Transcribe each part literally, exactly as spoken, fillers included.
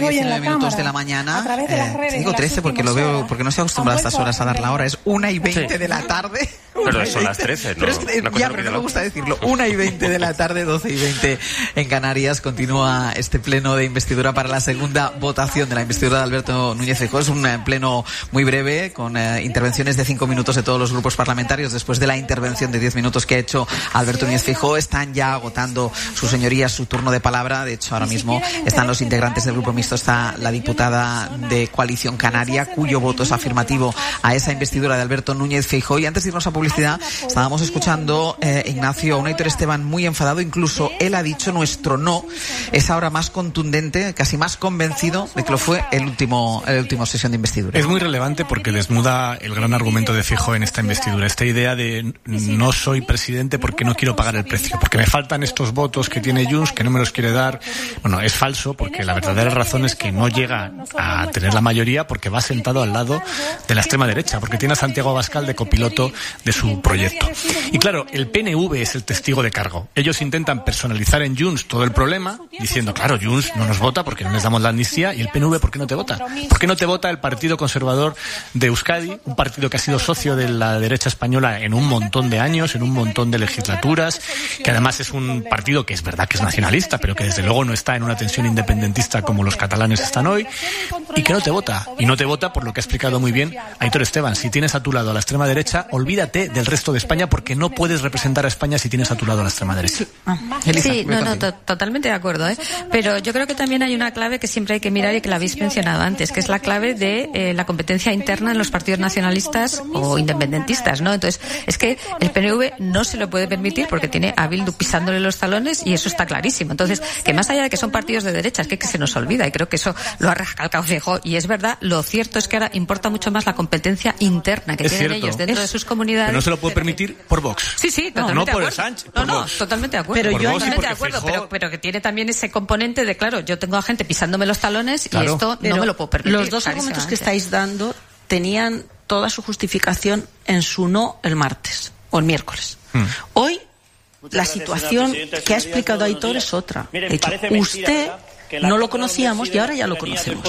diecinueve minutos de la mañana. Eh, digo trece porque lo veo, porque no estoy acostumbrado a estas horas a dar la hora. Es una y veinte sí. de la tarde. Pero son las trece, ¿no? Pero es que, ya, pero no me gusta decirlo. Una y veinte de la tarde, doce y veinte en Canarias. Continúa este pleno de investidura para la segunda votación de la investidura de Alberto Núñez Feijóo. Es un pleno muy breve, con eh, intervenciones de cinco minutos de todos los grupos parlamentarios. Después de la intervención de diez minutos que ha hecho Alberto Núñez Feijóo, están ya agotando sus señorías su turno de palabra. De hecho, ahora mismo están los integrantes del grupo mixto. Está la diputada de Coalición Canaria, cuyo voto es afirmativo a esa investidura de Alberto Núñez Feijóo. Y antes de irnos a publicidad, estábamos escuchando, eh, Ignacio, a un Aitor Esteban muy enfadado. Incluso él ha dicho: nuestro no es ahora más contundente, casi más convencido de que lo fue el último, el último sesión de investidura. Es muy relevante porque desnuda el gran argumento de Feijóo en esta investidura. Esta idea de no soy presidente porque no quiero pagar el precio, porque me faltan estos votos que tiene Junts, que no me los quiere dar. Bueno, es falso, porque la verdadera razón es que no llega a tener la mayoría porque va sentado al lado de la extrema derecha, porque tiene a Santiago Abascal de copiloto de su proyecto. Y claro, el P N V es el testigo de cargo. Ellos intentan personalizar en Junts todo el problema, diciendo, claro, Junts no nos vota porque no les damos la amnistía, y el P N V, ¿por qué no te vota? ¿Por qué no te vota el Partido Conservador de Euskadi, un partido que ha sido socio de la derecha española en un montón de años, en un montón de legislaturas, que además es un partido que es verdad que es nacionalista, pero que desde luego no está en una tensión independentista como los catalanes están hoy, y que no te vota? Y no te vota por lo que ha explicado muy bien Aitor Esteban. Si tienes a tu lado a la extrema derecha, olvídate del resto de España, porque no puedes representar a España si tienes a tu lado a la extrema derecha. Sí, ah, sí no, no, to- totalmente de acuerdo, ¿eh? Pero yo creo que también hay una clave que siempre hay que mirar y que la habéis mencionado antes, que es la clave de eh, la competencia interna en los partidos nacionalistas o independentistas, ¿no? Entonces, es que el P N V no se lo puede permitir porque tiene a Bildu pisándole los talones, y eso está clarísimo. Entonces, que más allá de que son partidos de derecha, es que, que se nos olvida, y creo que eso lo ha recalcado Feijóo, y es verdad, lo cierto es que ahora importa mucho más la competencia interna que es tienen cierto. ellos dentro es, de sus comunidades. Pero no se lo puede permitir por Vox. Sí, sí, totalmente no, no de por acuerdo. el Sánchez, no, por no, Vox. totalmente de acuerdo. Pero yo totalmente de acuerdo, Feijóo... pero, pero que tiene también ese componente de, claro, yo tengo a gente pisándome los talones, claro, y esto no me lo puedo permitir. Los dos argumentos que estáis dando tenían toda su justificación en su no el martes o el miércoles. Hmm. Hoy la situación que ha explicado Aitor es otra. De hecho, usted no lo conocíamos y ahora ya lo conocemos.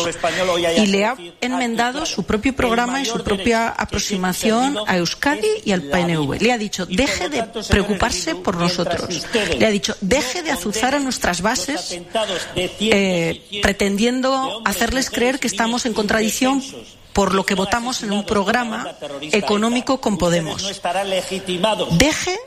Y le ha enmendado su propio programa y su propia aproximación a Euskadi y al P N V. Le ha dicho, deje de preocuparse por nosotros. Le ha dicho, deje de azuzar a nuestras bases eh, pretendiendo hacerles creer que estamos en contradicción por lo que votamos en un programa económico con Podemos. Deje,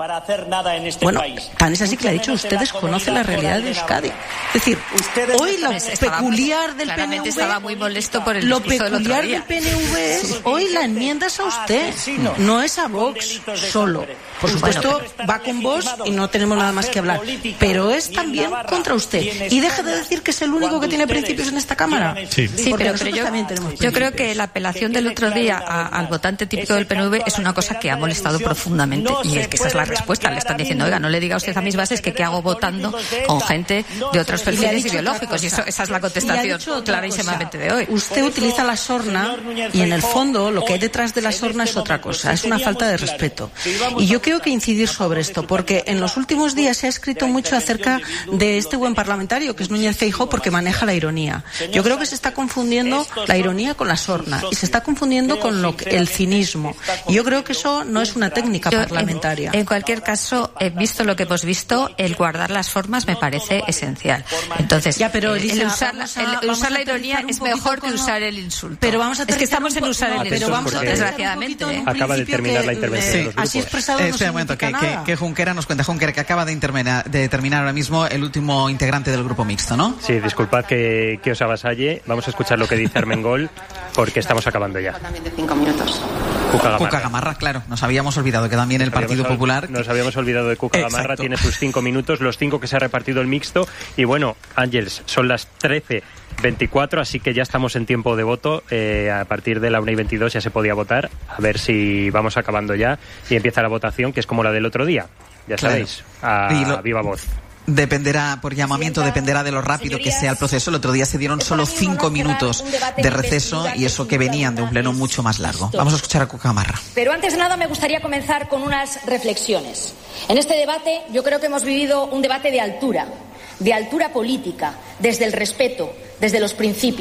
bueno, tan es así que le ha dicho, usted desconoce la realidad de Euskadi. Es decir, hoy lo peculiar del P N V, estaba muy molesto por el lo peculiar del P N V es, hoy la enmienda es a usted, no es a Vox solo. Por supuesto, va con Vox y no tenemos nada más que hablar, pero es también contra usted. Y deje de decir que es el único que tiene principios en esta Cámara. Sí, sí, pero, pero yo, yo creo que la apelación del otro día a, al votante típico del P N V es una cosa que ha molestado profundamente, y es que esa es la respuesta. Le están diciendo, oiga, no le diga usted a mis bases que qué hago votando con gente de otros perfiles ideológicos, y eso, esa es la contestación clarísimamente de hoy. Usted utiliza la sorna y en el fondo lo que hay detrás de la sorna es otra cosa, es una falta de respeto. Y yo creo que incidir sobre esto, porque en los últimos días se ha escrito mucho acerca de este buen parlamentario que es Núñez Feijóo, porque maneja la ironía. Yo creo que se está confundiendo la ironía con la sorna y se está confundiendo con lo que, el cinismo. Y yo creo que eso no es una técnica yo, parlamentaria. En, en cualquier caso, eh, visto lo que hemos visto, el guardar las formas me parece esencial. Entonces, ya, pero, Elisa, el usar, la, a, el usar la ironía es mejor que usar el insulto. Pero vamos a es que estamos en usar el insulto, vamos a desgraciadamente. ¿eh? Acaba de terminar la intervención sí. de los grupos. Así expresado eh, no espera un momento, que, que, que Junquera nos cuenta, Junquera, que acaba de, interminar, de terminar ahora mismo el último integrante del grupo mixto, ¿no? Sí, disculpad que, que os avasalle. Vamos a escuchar lo que dice Armengol, porque estamos acabando ya. También de cinco minutos. Cuca Gamarra. Cuca Gamarra, claro. Nos habíamos olvidado que también el Partido habíamos, Popular... Nos habíamos olvidado de Cuca Exacto. Gamarra. Tiene sus cinco minutos, los cinco que se ha repartido el mixto. Y bueno, Ángels, son las trece veinticuatro, así que ya estamos en tiempo de voto. Eh, a partir de la una y veintidós ya se podía votar. A ver si vamos acabando ya y empieza la votación, que es como la del otro día. Ya claro. sabéis, a lo... viva voz. Dependerá, por llamamiento, dependerá de lo rápido que sea el proceso. El otro día se dieron solo cinco minutos de receso, y eso que venían de un pleno mucho más largo. Vamos a escuchar a Cuca Gamarra. Pero antes de nada me gustaría comenzar con unas reflexiones. En este debate yo creo que hemos vivido un debate de altura, de altura política, desde el respeto, desde los principios.